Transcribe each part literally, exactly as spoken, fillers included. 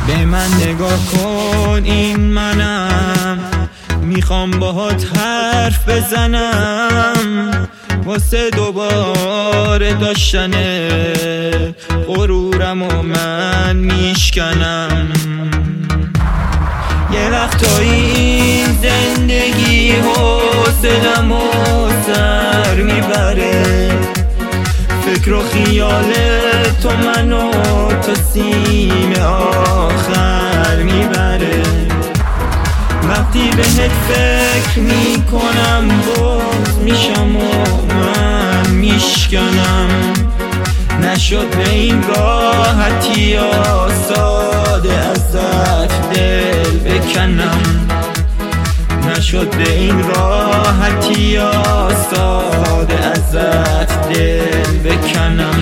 به من نگاه کن، این منم، میخوام باهات حرف بزنم واسه دوباره داشتن غرورم و من میشکنم. یه وقتایی این زندگی حوصلم و سر میبره، فکر و خیال تو منو تا سیم آخر میبره. وقتی بهت فکر میکنم باز میشم و من میشکنم. نشد به این راحتی یا ساده ازت دل بکنم، نشد به این راحتی یا ساده ازت دل بکنم.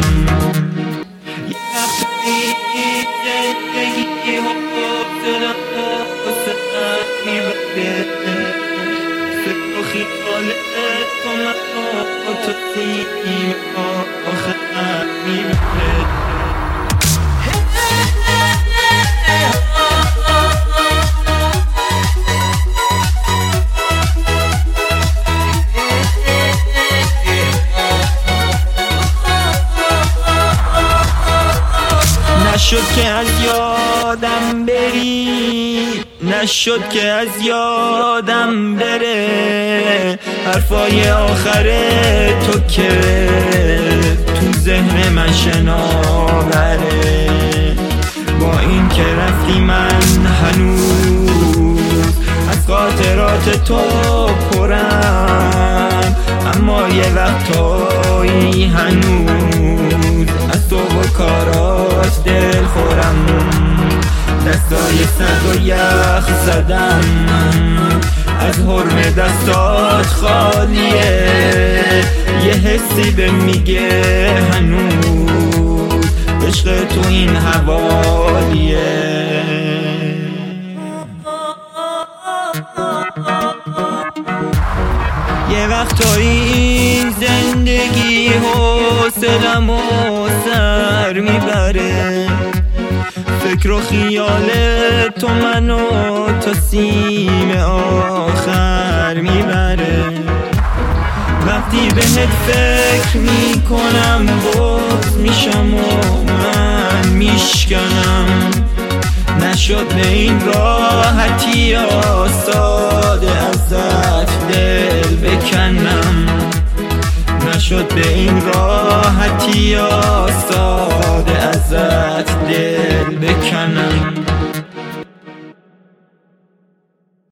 فکر و خیال تو منو تا سیم آخر میبره. نشد که از یادم بری، نشد که از یادم بره حرفای آخر تو که تو ذهن من شناوره. با این که رفتی من هنوز از خاطرات تو پرم، اما یه وقتایی هنوز از تو و کارات دل خورم. دستای سرد و یخ زدم، از حرم دستات خالیه. یه حسی به میگه هنوز عشق تو این حوالیه. یه وقتایی این زندگی حوصلم و سر میبره، فکر و خیال تو منو تا سیم آخر میبره. وقتی بهت فکر میکنم باز میشم و من میشکنم. نشد به این راحتی یا ساده ازت دل بکنم، نشد به این راحتی یا ساده